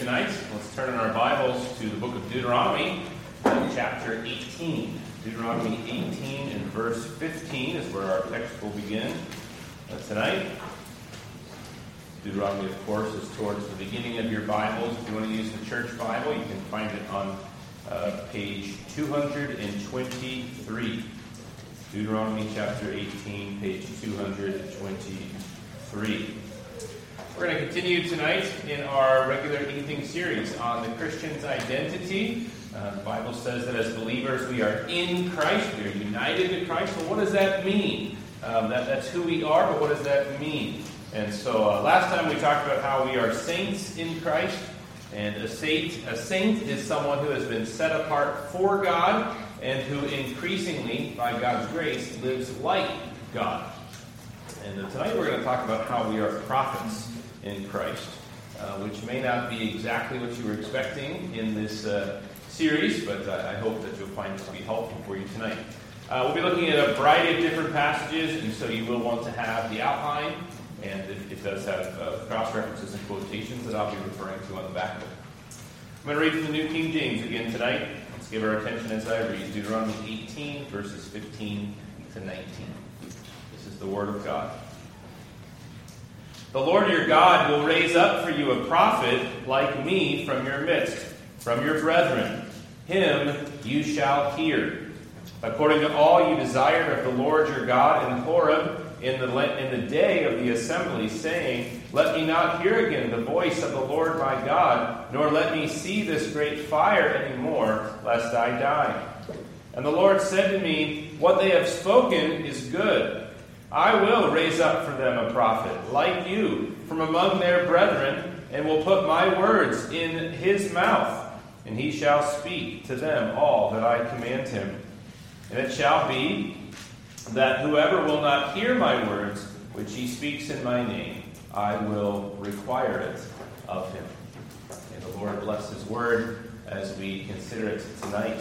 tonight. Let's turn in our Bibles to the book of Deuteronomy, chapter 18. Deuteronomy 18 and verse 15 is where our text will begin tonight. Deuteronomy, of course, is towards the beginning of your Bibles. If you want to use the church Bible, you can find it on page 223. Deuteronomy chapter 18, page 223. We're going to continue tonight in our regular evening series on the Christian's identity. The Bible says that as believers we are in Christ, we are united to Christ. Well, what does that mean? That's who we are, but what does that mean? And so last time we talked about how we are saints in Christ, and a saint is someone who has been set apart for God and who increasingly, by God's grace, lives like God. And tonight we're going to talk about how we are prophets in Christ, which may not be exactly what you were expecting in this series, but I hope that you'll find it to be helpful for you tonight. We'll be looking at a variety of different passages, and so you will want to have the outline, and it does have cross-references and quotations that I'll be referring to on the back of it. I'm going to read from the New King James again tonight. Let's give our attention as I read Deuteronomy 18, verses 15 to 19. This is the Word of God. The Lord your God will raise up for you a prophet like me from your midst, from your brethren. Him you shall hear. According to all you desired of the Lord your God in Horeb in the day of the assembly, saying, Let me not hear again the voice of the Lord my God, nor let me see this great fire any more, lest I die. And the Lord said to me, What they have spoken is good. I will raise up for them a prophet, like you, from among their brethren, and will put my words in his mouth, and he shall speak to them all that I command him. And it shall be that whoever will not hear my words, which he speaks in my name, I will require it of him. May the Lord bless his word as we consider it tonight.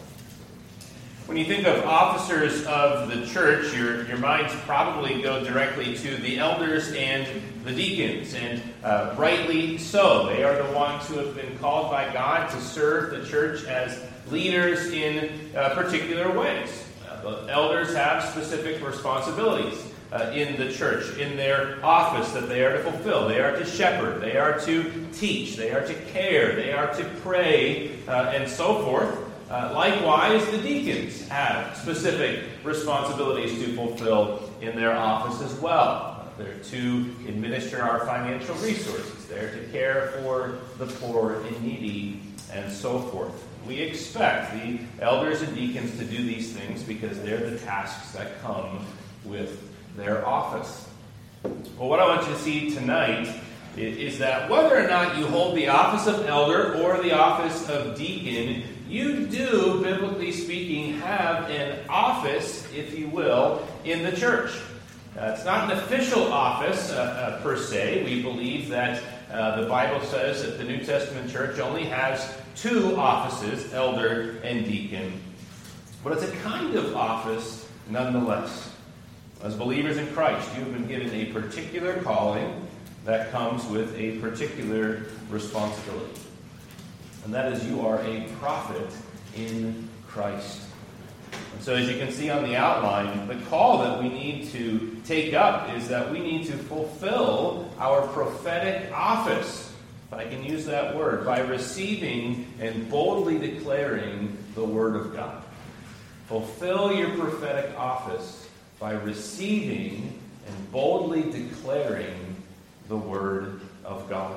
When you think of officers of the church, your minds probably go directly to the elders and the deacons, and rightly so. They are the ones who have been called by God to serve the church as leaders in particular ways. The elders have specific responsibilities in the church, in their office that they are to fulfill. They are to shepherd, they are to teach, they are to care, they are to pray, and so forth. Likewise, the deacons have specific responsibilities to fulfill in their office as well. They're to administer our financial resources. They're to care for the poor and needy, and so forth. We expect the elders and deacons to do these things because they're the tasks that come with their office. Well, what I want you to see tonight is that whether or not you hold the office of elder or the office of deacon, you do, biblically speaking, have an office, if you will, in the church. It's not an official office per se. We believe that the Bible says that the New Testament church only has two offices, elder and deacon. But it's a kind of office nonetheless. As believers in Christ, you have been given a particular calling that comes with a particular responsibility. And that is you are a prophet in Christ. And so as you can see on the outline, the call that we need to take up is that we need to fulfill our prophetic office, if I can use that word, by receiving and boldly declaring the Word of God. Fulfill your prophetic office by receiving and boldly declaring the Word of God.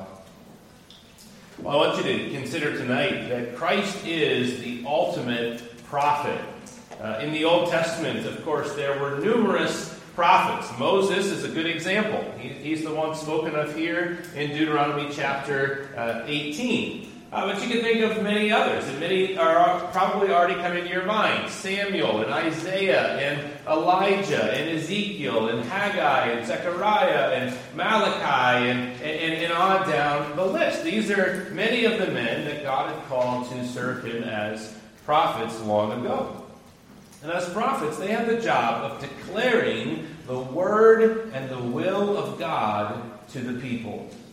Well, I want you to consider tonight that Christ is the ultimate prophet. In the Old Testament, of course, there were numerous prophets. Moses is a good example. He's the one spoken of here in Deuteronomy chapter 18. But you can think of many others, and many are probably already coming to your mind. Samuel and Isaiah and Elijah and Ezekiel and Haggai and Zechariah and Malachi and on down the list. These are many of the men that God had called to serve him as prophets long ago. And as prophets, they have the job of declaring the word and the will of God to the people.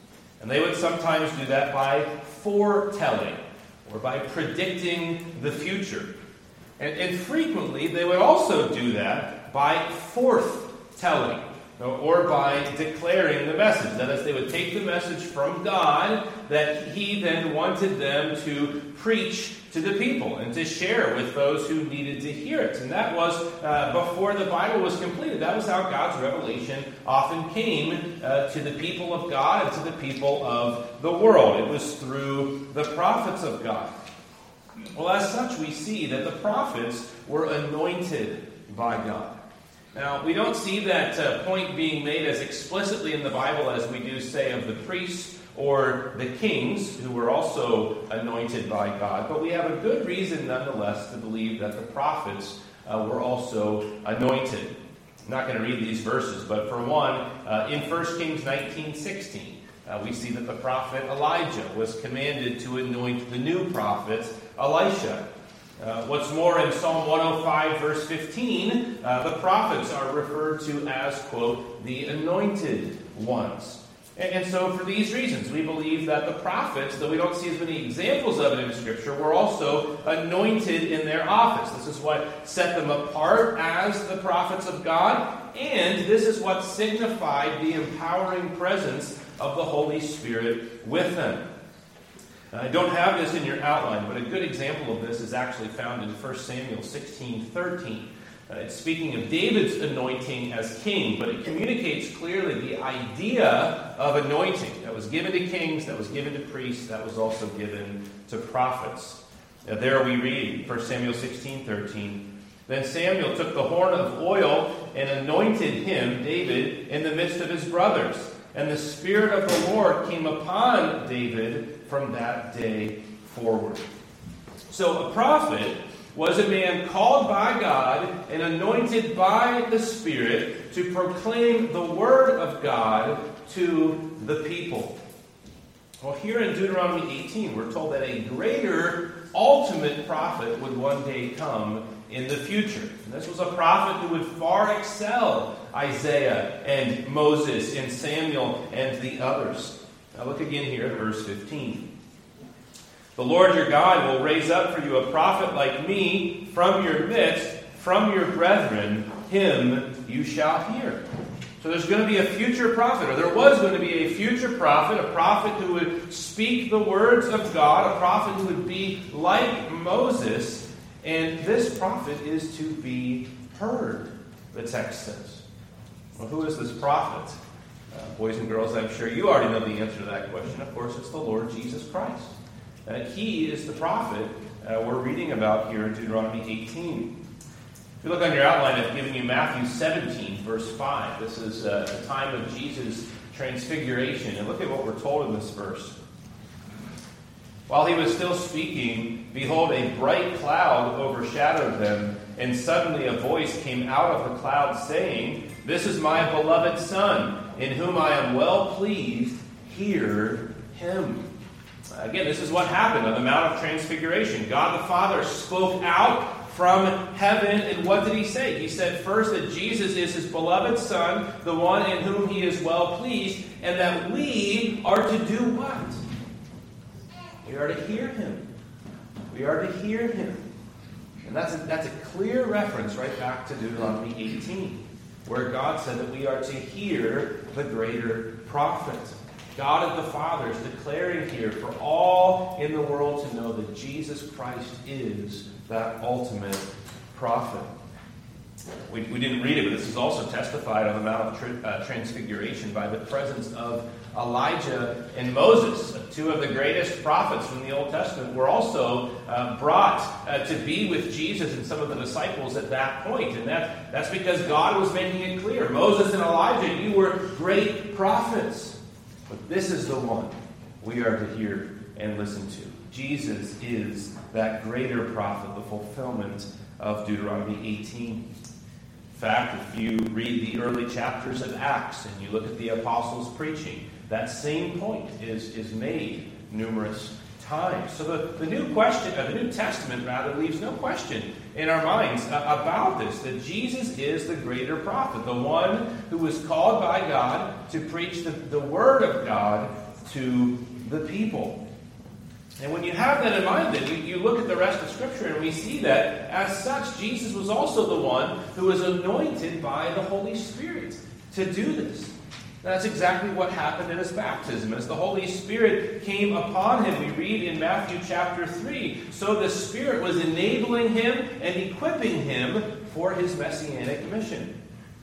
And they would sometimes do that by foretelling or by predicting the future. And frequently, they would also do that by forthtelling, or by declaring the message. That is, they would take the message from God that he then wanted them to preach to the people and to share with those who needed to hear it. And that was before the Bible was completed. That was how God's revelation often came to the people of God and to the people of the world. It was through the prophets of God. Well, as such, we see that the prophets were anointed by God. Now, we don't see that point being made as explicitly in the Bible as we do, say, of the priests or the kings, who were also anointed by God. But we have a good reason, nonetheless, to believe that the prophets were also anointed. I'm not going to read these verses, but for one, in 1 Kings 19:16, we see that the prophet Elijah was commanded to anoint the new prophet Elisha. What's more, in Psalm 105, verse 15, the prophets are referred to as, quote, the anointed ones. And so for these reasons, we believe that the prophets, though we don't see as many examples of it in Scripture, were also anointed in their office. This is what set them apart as the prophets of God, and this is what signified the empowering presence of the Holy Spirit with them. I don't have this in your outline, but a good example of this is actually found in 1 Samuel 16:13. It's speaking of David's anointing as king, but it communicates clearly the idea of anointing that was given to kings, that was given to priests, that was also given to prophets. Now, there we read, 1 Samuel 16:13, "Then Samuel took the horn of oil and anointed him, David, in the midst of his brothers. And the Spirit of the Lord came upon David from that day forward." So a prophet was a man called by God and anointed by the Spirit to proclaim the Word of God to the people. Well, here in Deuteronomy 18, we're told that a greater ultimate prophet would one day come in the future. And this was a prophet who would far excel Isaiah and Moses and Samuel and the others. Now look again here at verse 15. "The Lord your God will raise up for you a prophet like me from your midst, from your brethren. Him you shall hear." So there's going to be a future prophet, or there was going to be a future prophet, a prophet who would speak the words of God, a prophet who would be like Moses. And this prophet is to be heard, the text says. Well, who is this prophet? Boys and girls, I'm sure you already know the answer to that question. Of course, it's the Lord Jesus Christ. He is the prophet we're reading about here in Deuteronomy 18. If you look on your outline, I've given you Matthew 17, verse 5. This is the time of Jesus' transfiguration. And look at what we're told in this verse. "While he was still speaking, behold, a bright cloud overshadowed them, and suddenly a voice came out of the cloud saying, 'This is my beloved Son, in whom I am well pleased. Hear him.'" Again, this is what happened on the Mount of Transfiguration. God the Father spoke out from heaven, and what did he say? He said first that Jesus is his beloved Son, the one in whom he is well pleased, and that we are to do what? We are to hear him. We are to hear him. And that's a clear reference right back to Deuteronomy 18, where God said that we are to hear the greater prophet. God the Father is declaring here for all in the world to know that Jesus Christ is that ultimate prophet. We didn't read it, but this is also testified on the Mount of Transfiguration by the presence of Elijah and Moses. Two of the greatest prophets from the Old Testament were also brought to be with Jesus and some of the disciples at that point. And that's because God was making it clear. Moses and Elijah, you were great prophets. But this is the one we are to hear and listen to. Jesus is that greater prophet, the fulfillment of Deuteronomy 18. In fact, if you read the early chapters of Acts and you look at the apostles' preaching, that same point is made numerous times. So the New Testament leaves no question in our minds about this, that Jesus is the greater prophet, the one who was called by God to preach the Word of God to the people. And when you have that in mind, then you look at the rest of Scripture, and we see that, as such, Jesus was also the one who was anointed by the Holy Spirit to do this. That's exactly what happened in his baptism. As the Holy Spirit came upon him, we read in Matthew chapter 3, so the Spirit was enabling him and equipping him for his messianic mission.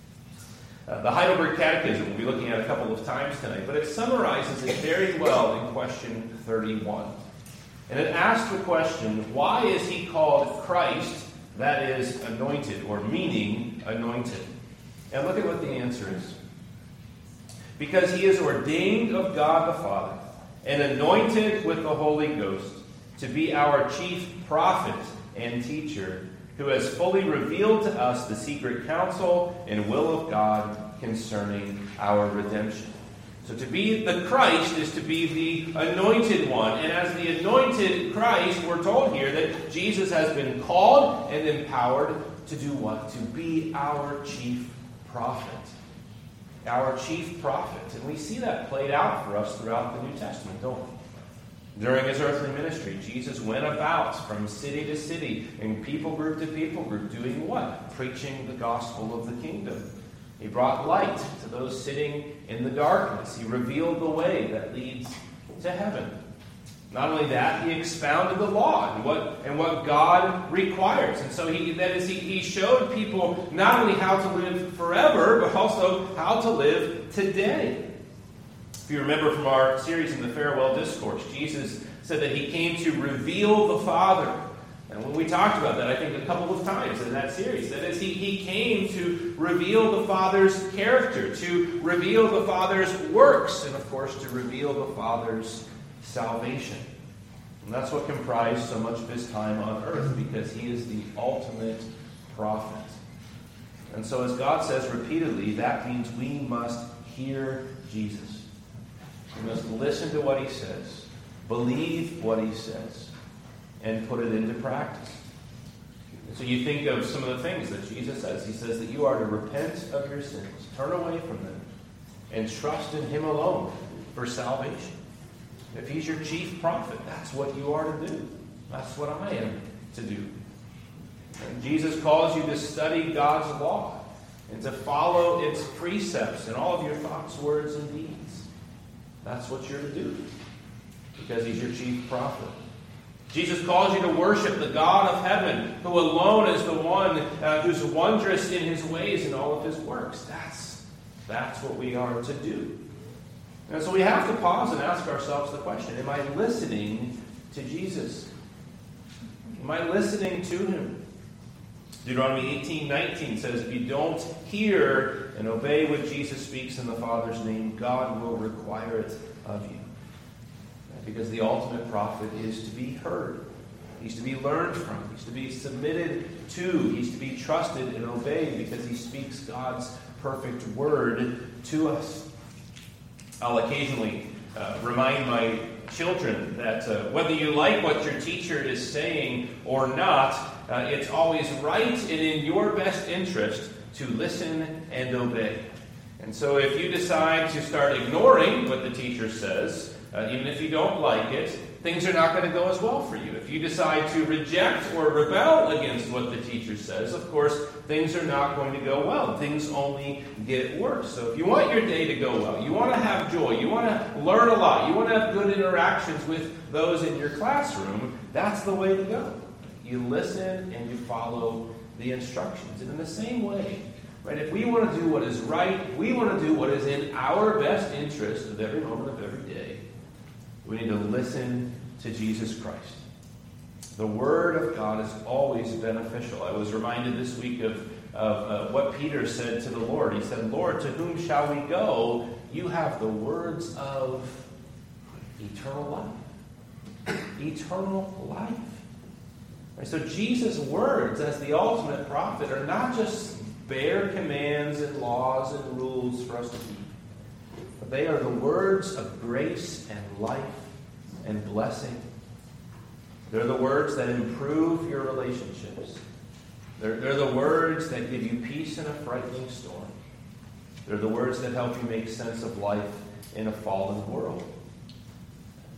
The Heidelberg Catechism we'll be looking at a couple of times tonight, but it summarizes it very well in question 31. And it asks the question, why is he called Christ, that is, anointed, or meaning anointed? And look at what the answer is. Because he is ordained of God the Father and anointed with the Holy Ghost to be our chief prophet and teacher, who has fully revealed to us the secret counsel and will of God concerning our redemption. So to be the Christ is to be the anointed one. And as the anointed Christ, we're told here that Jesus has been called and empowered to do what? To be our chief prophet. Our chief prophet. And we see that played out for us throughout the New Testament, don't we? During his earthly ministry, Jesus went about from city to city and people group to people group doing what? Preaching the gospel of the kingdom. He brought light to those sitting in the darkness. He revealed the way that leads to heaven. Not only that, he expounded the law and what God requires. And so he showed people not only how to live forever, but also how to live today. If you remember from our series in the Farewell Discourse, Jesus said that he came to reveal the Father. And when we talked about that, I think a couple of times in that series, that is, he came to reveal the Father's character, to reveal the Father's works, and of course to reveal the Father's salvation. And that's what comprised so much of his time on earth, because he is the ultimate prophet. And so as God says repeatedly, that means we must hear Jesus. We must listen to what he says, believe what he says, and put it into practice. And so you think of some of the things that Jesus says. He says that you are to repent of your sins, turn away from them, and trust in him alone for salvation. If he's your chief prophet, that's what you are to do. That's what I am to do. And Jesus calls you to study God's law and to follow its precepts in all of your thoughts, words, and deeds. That's what you're to do, because he's your chief prophet. Jesus calls you to worship the God of heaven, who alone is the one who's wondrous in his ways and all of his works. That's what we are to do. And so we have to pause and ask ourselves the question, am I listening to Jesus? Am I listening to him? Deuteronomy 18:19 says, if you don't hear and obey what Jesus speaks in the Father's name, God will require it of you. Because the ultimate prophet is to be heard. He's to be learned from. He's to be submitted to. He's to be trusted and obeyed because he speaks God's perfect word to us. I'll occasionally remind my children that whether you like what your teacher is saying or not, it's always right and in your best interest to listen and obey. And so if you decide to start ignoring what the teacher says, even if you don't like it, things are not going to go as well for you. If you decide to reject or rebel against what the teacher says, of course, things are not going to go well. Things only get worse. So if you want your day to go well, you want to have joy, you want to learn a lot, you want to have good interactions with those in your classroom, that's the way to go. You listen and you follow the instructions. And in the same way, right, if we want to do what is right, we want to do what is in our best interest of every moment of every day, we need to listen to Jesus Christ. The Word of God is always beneficial. I was reminded this week of what Peter said to the Lord. He said, Lord, to whom shall we go? You have the words of eternal life. Eternal life. Right, so Jesus' words as the ultimate prophet are not just bare commands and laws and rules for us to keep. But they are the words of grace and life and blessing. They're the words that improve your relationships. They're the words that give you peace in a frightening storm. They're the words that help you make sense of life in a fallen world.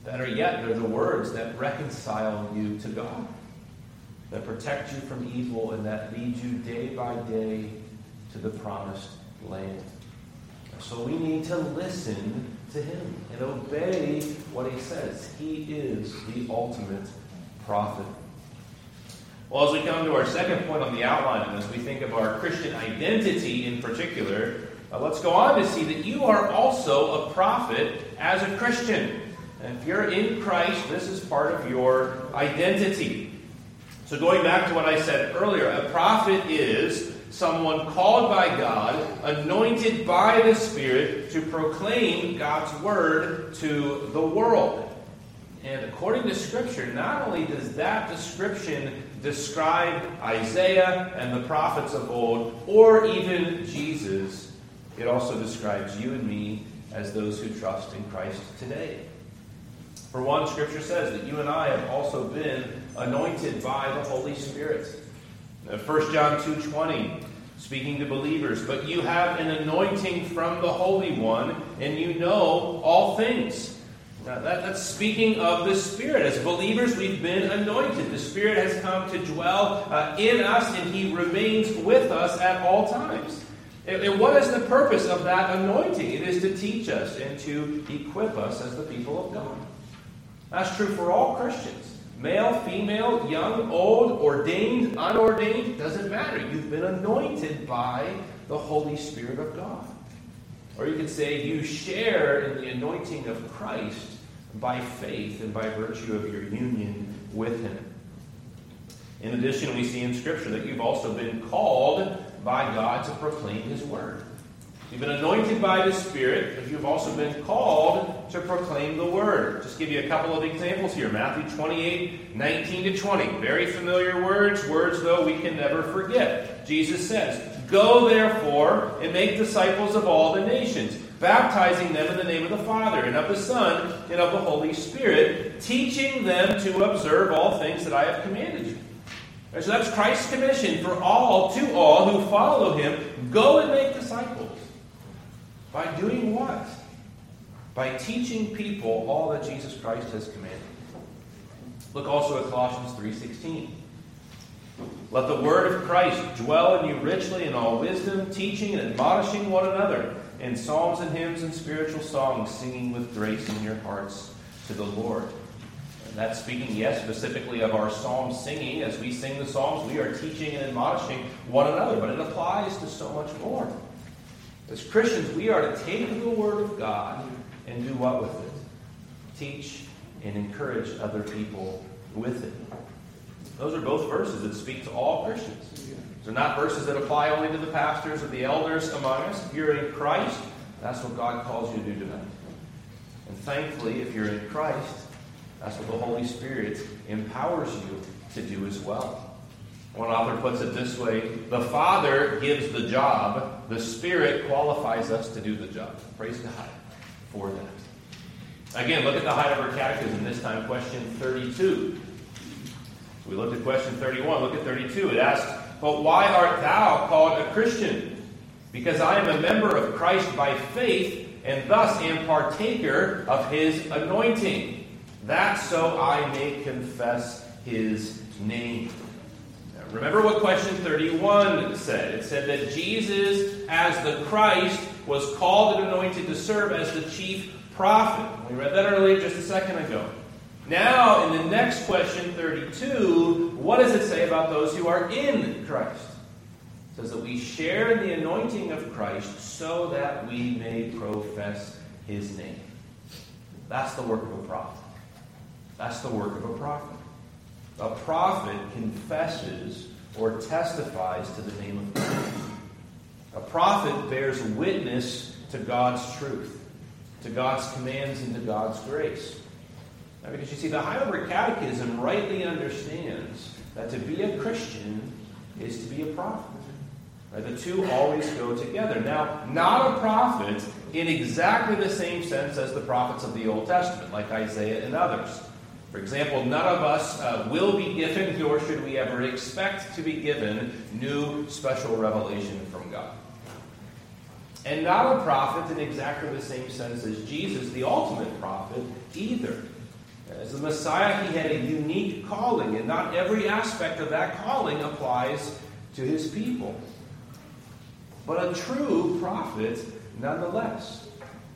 Better yet, they're the words that reconcile you to God, that protect you from evil, and that lead you day by day to the promised land. So we need to listen to him and obey what he says. He is the ultimate prophet. Well, as we come to our second point on the outline, and as we think of our Christian identity in particular, let's go on to see that you are also a prophet as a Christian. And if you're in Christ, this is part of your identity. So going back to what I said earlier, a prophet is someone called by God, anointed by the Spirit to proclaim God's word to the world. And according to Scripture, not only does that description describe Isaiah and the prophets of old, or even Jesus, it also describes you and me as those who trust in Christ today. For one, Scripture says that you and I have also been anointed by the Holy Spirit. 1 John 2:20, speaking to believers, but you have an anointing from the Holy One, and you know all things. Now that's speaking of the Spirit. As believers, we've been anointed. The Spirit has come to dwell in us, and He remains with us at all times. And what is the purpose of that anointing? It is to teach us and to equip us as the people of God. That's true for all Christians. Male, female, young, old, ordained, unordained, doesn't matter. You've been anointed by the Holy Spirit of God. Or you could say you share in the anointing of Christ by faith and by virtue of your union with Him. In addition, we see in Scripture that you've also been called by God to proclaim His Word. You've been anointed by the Spirit, but you've also been called to proclaim the Word. Just give you a couple of examples here. Matthew 28:19-20. Very familiar words though we can never forget. Jesus says, "Go therefore and make disciples of all the nations, baptizing them in the name of the Father and of the Son and of the Holy Spirit, teaching them to observe all things that I have commanded you." And so that's Christ's commission for all who follow Him. Go and make disciples. By doing what? By teaching people all that Jesus Christ has commanded. Look also at Colossians 3:16. "Let the word of Christ dwell in you richly in all wisdom, teaching and admonishing one another in psalms and hymns and spiritual songs, singing with grace in your hearts to the Lord." And that's speaking, yes, specifically of our psalm singing. As we sing the psalms, we are teaching and admonishing one another, but it applies to so much more. As Christians, we are to take the Word of God and do what with it? Teach and encourage other people with it. Those are both verses that speak to all Christians. These are not verses that apply only to the pastors or the elders among us. If you're in Christ, that's what God calls you to do tonight. And thankfully, if you're in Christ, that's what the Holy Spirit empowers you to do as well. One author puts it this way: the Father gives the job, the Spirit qualifies us to do the job. Praise God for that. Again, look at the Heidelberg Catechism, this time question 32. So we looked at question 31, look at 32. It asks, "But why art thou called a Christian? Because I am a member of Christ by faith, and thus am partaker of His anointing, that so I may confess His name." Remember what question 31 said. It said that Jesus, as the Christ, was called and anointed to serve as the chief prophet. We read that earlier just a second ago. Now, in the next question, 32, what does it say about those who are in Christ? It says that we share in the anointing of Christ so that we may profess His name. That's the work of a prophet. That's the work of a prophet. A prophet confesses or testifies to the name of God. A prophet bears witness to God's truth, to God's commands, and to God's grace. Now, because you see, the Heidelberg Catechism rightly understands that to be a Christian is to be a prophet. Right? The two always go together. Now, not a prophet in exactly the same sense as the prophets of the Old Testament, like Isaiah and others. For example, none of us will be given, nor should we ever expect to be given, new special revelation from God. And not a prophet in exactly the same sense as Jesus, the ultimate prophet, either. As the Messiah, he had a unique calling, and not every aspect of that calling applies to his people. But a true prophet nonetheless.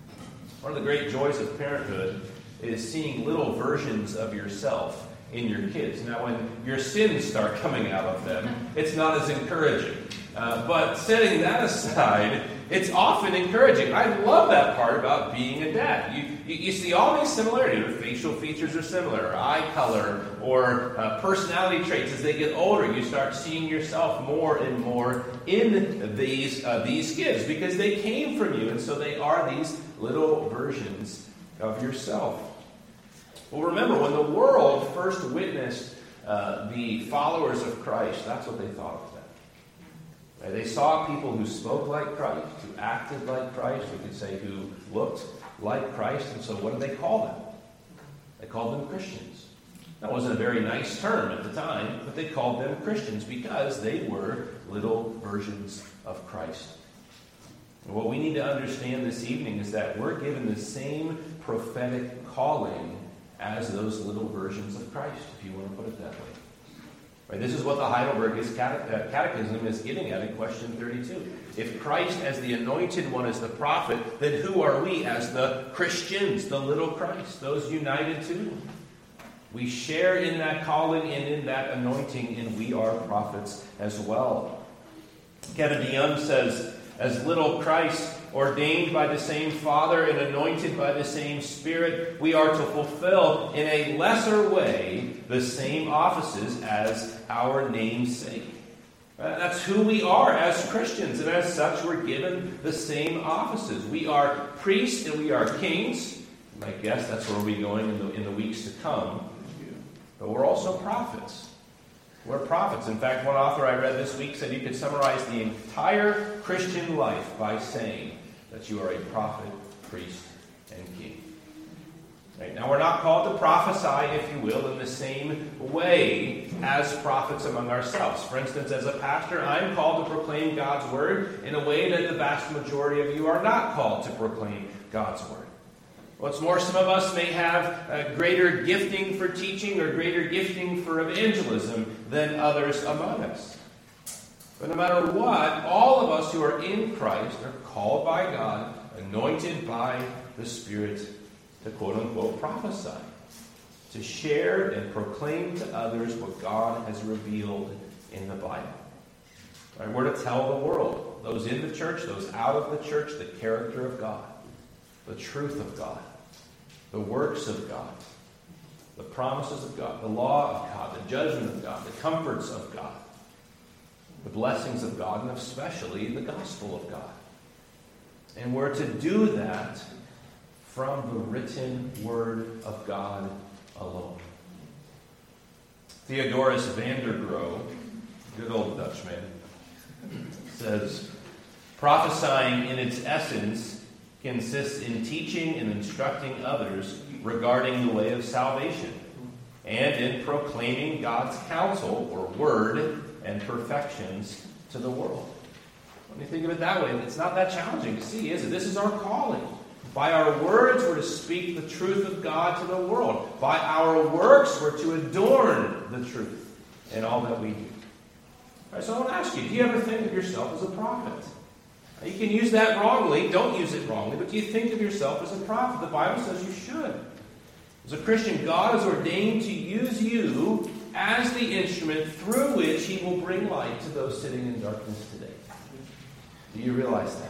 One of the great joys of parenthood is seeing little versions of yourself in your kids. Now, when your sins start coming out of them, it's not as encouraging. But setting that aside, it's often encouraging. I love that part about being a dad. You see all these similarities. Your facial features are similar, or eye color, or personality traits. As they get older, you start seeing yourself more and more in these kids because they came from you, and so they are these little versions of yourself. Well, remember, when the world first witnessed the followers of Christ, that's what they thought of them. Right? They saw people who spoke like Christ, who acted like Christ, we could say who looked like Christ, and so what did they call them? They called them Christians. That wasn't a very nice term at the time, but they called them Christians because they were little versions of Christ. And what we need to understand this evening is that we're given the same prophetic calling as those little versions of Christ, if you want to put it that way. Right, this is what the Heidelberg Catechism is getting at in question 32. If Christ as the anointed one is the prophet, then who are we as the Christians, the little Christ, those united to him? We share in that calling and in that anointing, and we are prophets as well. Kevin DeYoung says, as little Christ, ordained by the same Father and anointed by the same Spirit, we are to fulfill in a lesser way the same offices as our namesake. That's who we are as Christians, and as such we're given the same offices. We are priests and we are kings. I guess that's where we'll be going in the weeks to come. But we're also prophets. We're prophets. In fact, one author I read this week said you could summarize the entire Christian life by saying that you are a prophet, priest, and king. Right? Now, we're not called to prophesy, if you will, in the same way as prophets among ourselves. For instance, as a pastor, I'm called to proclaim God's word in a way that the vast majority of you are not called to proclaim God's word. What's more, some of us may have a greater gifting for teaching or greater gifting for evangelism than others among us. But no matter what, all of us who are in Christ are called by God, anointed by the Spirit to quote-unquote prophesy, to share and proclaim to others what God has revealed in the Bible. Right? We're to tell the world, those in the church, those out of the church, the character of God, the truth of God, the works of God, the promises of God, the law of God, the judgment of God, the comforts of God, the blessings of God, and especially the gospel of God. And we're to do that from the written word of God alone. Theodorus van der Grohe, good old Dutchman, says, prophesying in its essence consists in teaching and instructing others regarding the way of salvation, and in proclaiming God's counsel or word and perfections to the world. When you think of it that way, it's not that challenging to see, is it? This is our calling. By our words, we're to speak the truth of God to the world. By our works, we're to adorn the truth in all that we do. All right, so I want to ask you, do you ever think of yourself as a prophet? You can use that wrongly. Don't use it wrongly. But do you think of yourself as a prophet? The Bible says you should. As a Christian, God has ordained to use you as the instrument through which He will bring light to those sitting in darkness today. Do you realize that?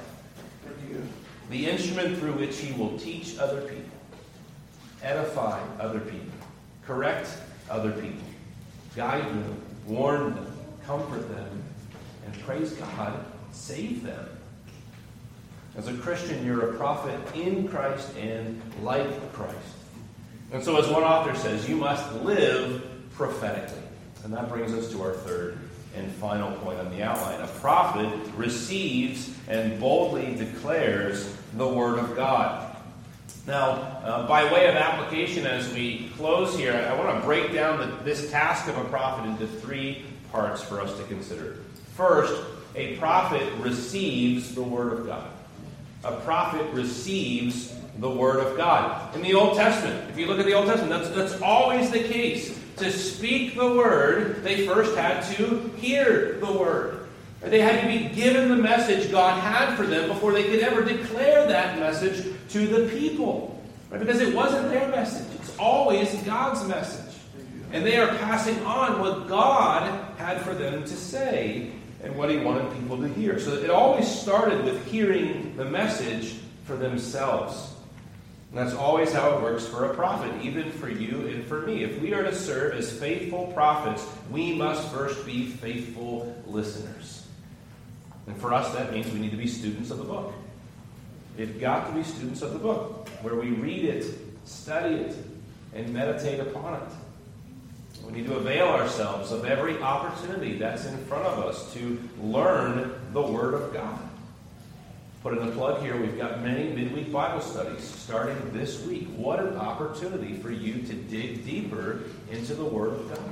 The instrument through which He will teach other people, edify other people, correct other people, guide them, warn them, comfort them, and praise God, save them. As a Christian, you're a prophet in Christ and like Christ. And so as one author says, you must live prophetically. And that brings us to our third and final point on the outline. A prophet receives and boldly declares the Word of God. Now, by way of application as we close here, I want to break down this task of a prophet into three parts for us to consider. First, a prophet receives the Word of God. A prophet receives the Word of God. In the Old Testament, if you look at the Old Testament, that's always the case. To speak the Word, they first had to hear the Word. They had to be given the message God had for them before they could ever declare that message to the people. Right? Because it wasn't their message. It's always God's message. And they are passing on what God had for them to say and what He wanted people to hear. So it always started with hearing the message for themselves. And that's always how it works for a prophet, even for you and for me. If we are to serve as faithful prophets, we must first be faithful listeners. And for us, that means we need to be students of the book. We've got to be students of the book, where we read it, study it, and meditate upon it. We need to avail ourselves of every opportunity that's in front of us to learn the Word of God. Put in a plug here, we've got many midweek Bible studies starting this week. What an opportunity for you to dig deeper into the Word of God.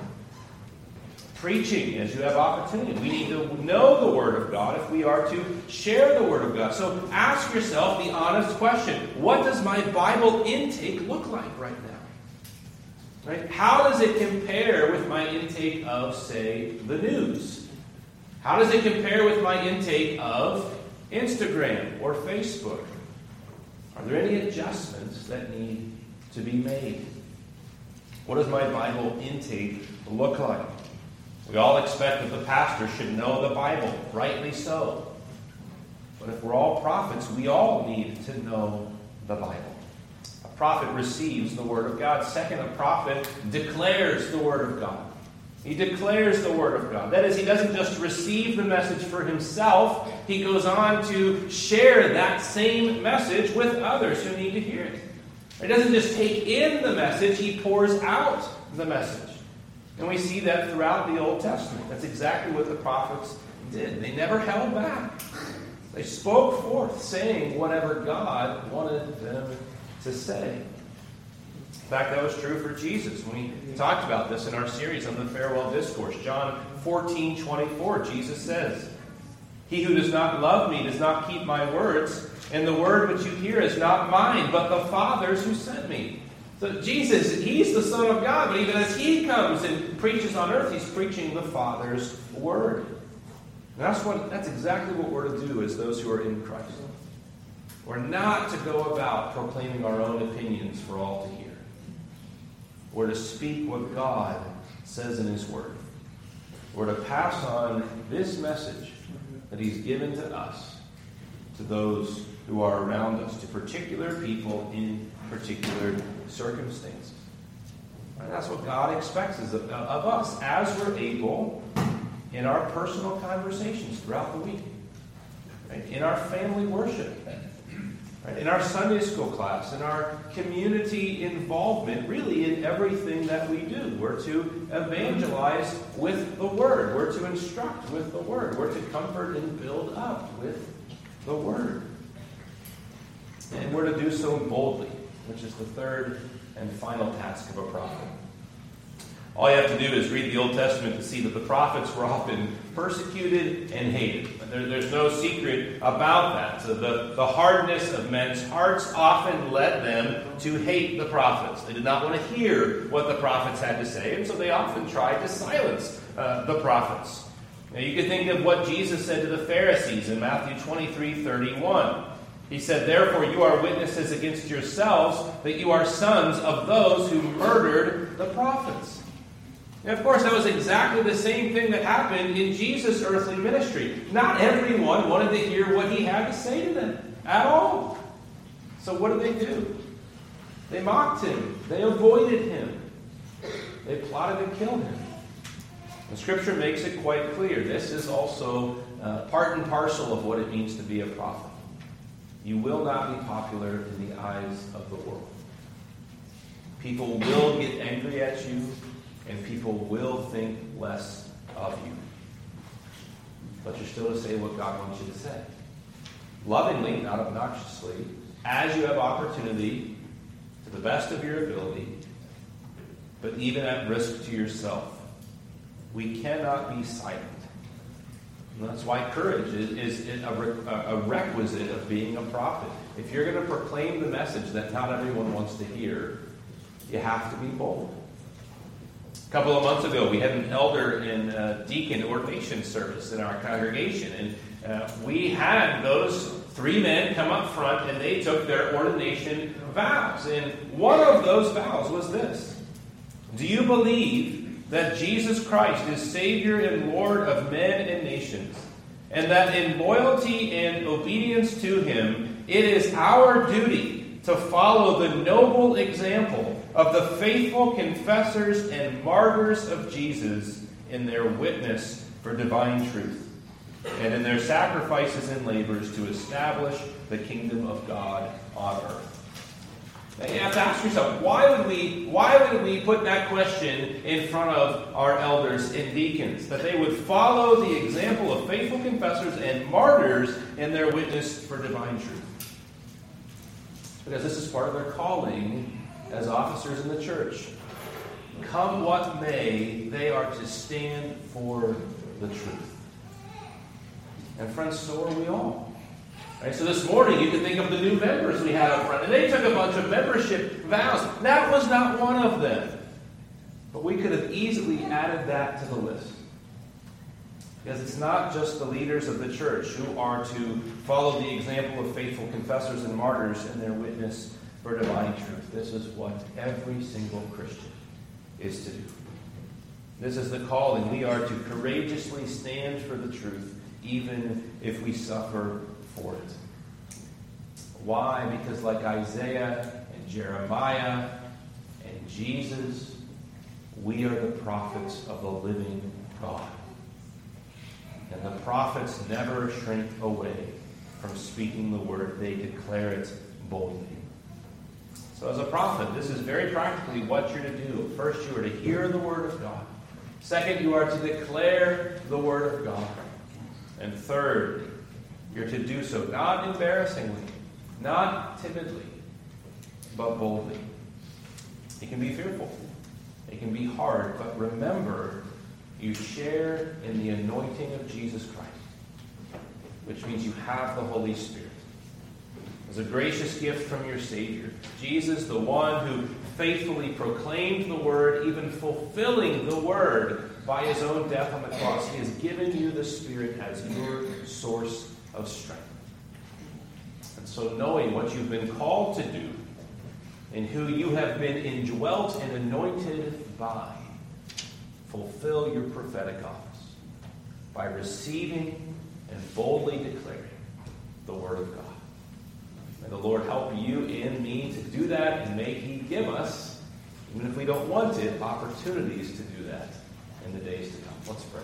Preaching, as you have opportunity. We need to know the Word of God if we are to share the Word of God. So ask yourself the honest question, what does my Bible intake look like right now? Right? How does it compare with my intake of, say, the news? How does it compare with my intake of Instagram or Facebook? Are there any adjustments that need to be made? What does my Bible intake look like? We all expect that the pastor should know the Bible, rightly so. But if we're all prophets, we all need to know the Bible. A prophet receives the Word of God. Second, a prophet declares the Word of God. He declares the Word of God. That is, he doesn't just receive the message for himself. He goes on to share that same message with others who need to hear it. He doesn't just take in the message, he pours out the message. And we see that throughout the Old Testament. That's exactly what the prophets did. They never held back. They spoke forth, saying whatever God wanted them to say. In fact, that was true for Jesus. We talked about this in our series on the Farewell Discourse. John 14:24, Jesus says, "He who does not love me does not keep my words, and the word which you hear is not mine, but the Father's who sent me." So Jesus, he's the Son of God, but even as he comes and preaches on earth, he's preaching the Father's word. And that's exactly what we're to do as those who are in Christ. We're not to go about proclaiming our own opinions for all to hear. We're to speak what God says in His Word. We're to pass on this message that He's given to us, to those who are around us, to particular people in particular circumstances. And that's what God expects of us as we're able in our personal conversations throughout the week, right? In our family worship, right? In our Sunday school class, in our community involvement, really in everything that we do. We're to evangelize with the Word. We're to instruct with the Word. We're to comfort and build up with the Word. And we're to do so boldly, which is the third and final task of a prophet. All you have to do is read the Old Testament to see that the prophets were often persecuted and hated. There's no secret about that. So the hardness of men's hearts often led them to hate the prophets. They did not want to hear what the prophets had to say, and so they often tried to silence the prophets. Now, you can think of what Jesus said to the Pharisees in Matthew 23:31. He said, "Therefore you are witnesses against yourselves that you are sons of those who murdered the prophets." And of course, that was exactly the same thing that happened in Jesus' earthly ministry. Not everyone wanted to hear what he had to say to them at all. So what did they do? They mocked him. They avoided him. They plotted to kill him. The Scripture makes it quite clear. This is also part and parcel of what it means to be a prophet. You will not be popular in the eyes of the world. People will get angry at you, and people will think less of you. But you're still to say what God wants you to say. Lovingly, not obnoxiously, as you have opportunity, to the best of your ability, but even at risk to yourself. We cannot be silent. And that's why courage is a requisite of being a prophet. If you're going to proclaim the message that not everyone wants to hear, you have to be bold. A couple of months ago, we had an elder and deacon ordination service in our congregation. And we had those 3 men come up front, and they took their ordination vows. And one of those vows was this: do you believe that Jesus Christ is Savior and Lord of men and nations, and that in loyalty and obedience to Him, it is our duty to follow the noble example of the faithful confessors and martyrs of Jesus in their witness for divine truth, and in their sacrifices and labors to establish the kingdom of God on earth? Now you have to ask yourself, why would we put that question in front of our elders and deacons? That they would follow the example of faithful confessors and martyrs in their witness for divine truth. Because this is part of their calling as officers in the church. Come what may, they are to stand for the truth. And friends, so are we all. Right, so this morning, you can think of the new members we had up front, and they took a bunch of membership vows. That was not one of them. But we could have easily added that to the list. Because it's not just the leaders of the church who are to follow the example of faithful confessors and martyrs in their witness for divine truth. This is what every single Christian is to do. This is the calling. We are to courageously stand for the truth, even if we suffer for it. Why? Because like Isaiah and Jeremiah and Jesus, we are the prophets of the living God. And the prophets never shrink away from speaking the word. They declare it boldly. So as a prophet, this is very practically what you're to do. First, you are to hear the word of God. Second, you are to declare the word of God. And third, you're to do so not embarrassingly, not timidly, but boldly. It can be fearful. It can be hard, but remember, you share in the anointing of Jesus Christ, which means you have the Holy Spirit. As a gracious gift from your Savior, Jesus, the one who faithfully proclaimed the word, even fulfilling the word by his own death on the cross, he has given you the Spirit as your source of strength. And so knowing what you've been called to do and who you have been indwelt and anointed by, fulfill your prophetic office by receiving and boldly declaring the Word of God. May the Lord help you and me to do that, and may He give us, even if we don't want it, opportunities to do that in the days to come. Let's pray.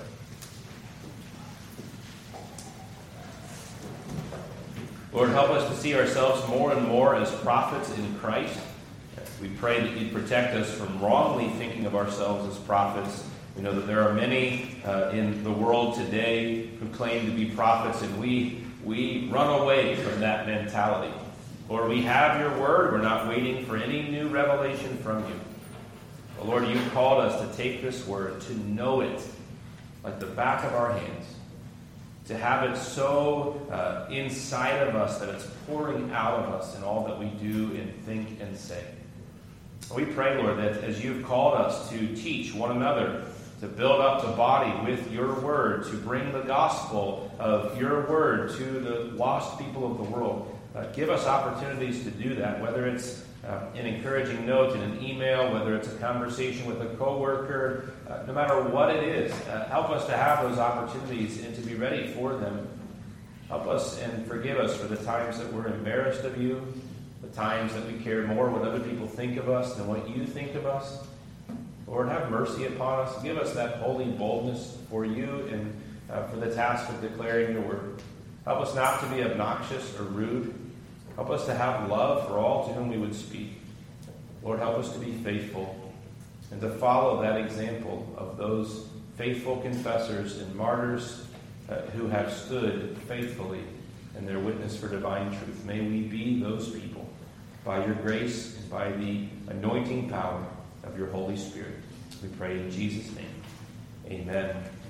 Lord, help us to see ourselves more and more as prophets in Christ. We pray that You'd protect us from wrongly thinking of ourselves as prophets. We know that there are many in the world today who claim to be prophets, and we run away from that mentality. Lord, we have Your word. We're not waiting for any new revelation from You. But Lord, You've called us to take this word, to know it like the back of our hands, to have it so inside of us that it's pouring out of us in all that we do and think and say. We pray, Lord, that as You've called us to teach one another, to build up the body with Your word, to bring the gospel of Your word to the lost people of the world, give us opportunities to do that, whether it's an encouraging note in an email, whether it's a conversation with a coworker, no matter what it is, help us to have those opportunities and to be ready for them. Help us and forgive us for the times that we're embarrassed of You, the times that we care more what other people think of us than what You think of us. Lord, have mercy upon us. Give us that holy boldness for You and for the task of declaring Your word. Help us not to be obnoxious or rude. Help us to have love for all to whom we would speak. Lord, help us to be faithful and to follow that example of those faithful confessors and martyrs who have stood faithfully in their witness for divine truth. May we be those people by Your grace and by the anointing power of Your Holy Spirit. We pray in Jesus' name. Amen.